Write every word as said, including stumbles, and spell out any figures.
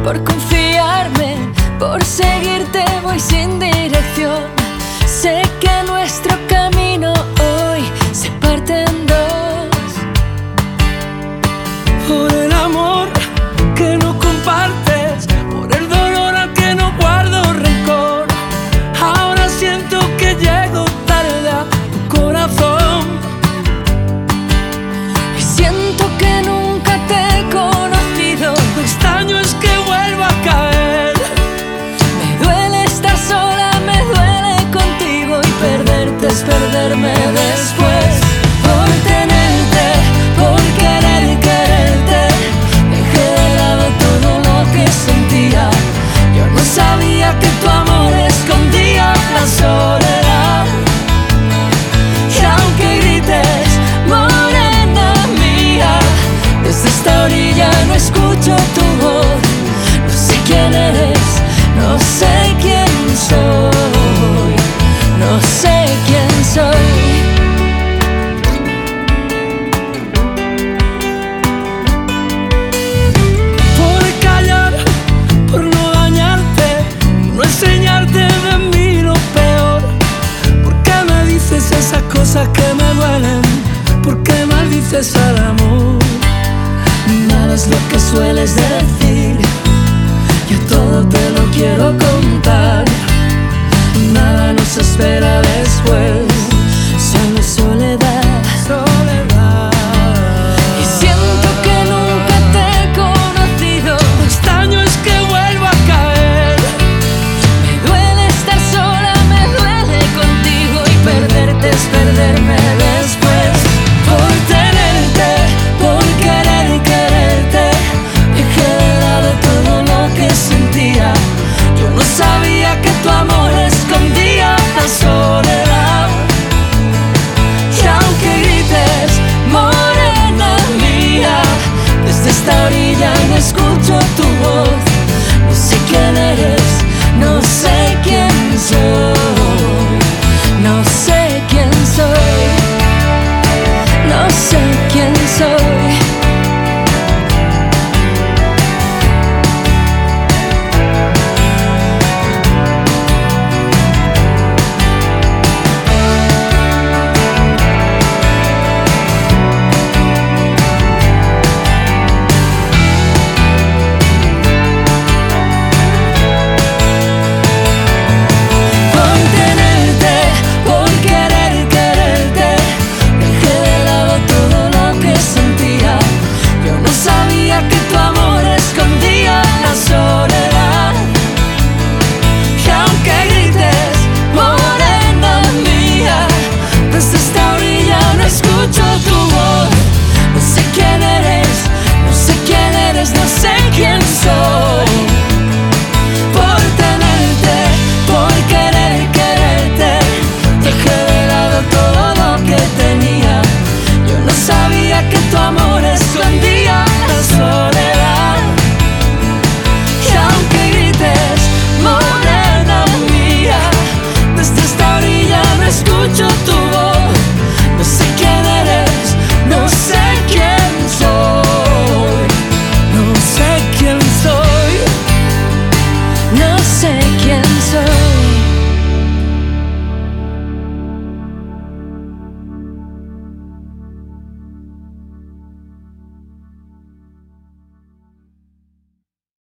por confiarme, por seguirte voy sin dirección. Sé que nuestro camino hoy se parte en dos. Por el amor que no compartes, por el dolor al que no guardo rencor. Ahora siento que llego tarde a tu corazón. Y siento que nunca te he conocido. Lo extraño es que vuelvo a caer. Me duele estar sola, me duele contigo, y perderte es perderme después. Por tenerte, por querer quererte, dejé de lado todo lo que sentía. Yo no sabía que tu amor escondía la soledad. Y aunque grites, morena mía, desde esta orilla no escucho tu voz. No sé quién eres, no sé quién soy, no sé quién soy. Por callar, por no dañarte, no enseñarte de mí lo peor. ¿Por qué me dices esas cosas que me duelen? ¿Por qué maldices al amor? Nada es lo que sueles decir, yo todo te lo quiero contar. Nada nos espera después, solo soledad. Soledad. Y siento que nunca te he conocido. Lo extraño es que vuelvo a caer. Me duele estar sola, me duele contigo, y perderte es perderme después. Por tenerte, por querer quererte, dejé de lado todo lo que sentía. Yo no sabía que tu amor escondía la soledad. Y aunque grites, morena mía, desde esta orilla no escucho tu voz. No sé quién eres, no sé quién soy, no sé quién soy, no sé quién soy. Por tenerte, por querer quererte, dejé de lado todo lo que sentía. Yo no sabía que tu amor escondía la soledad. Y aunque grites, morena mía, desde esta orilla no escucho tu voz. No sé quién eres, no sé quién eres, no sé quién soy.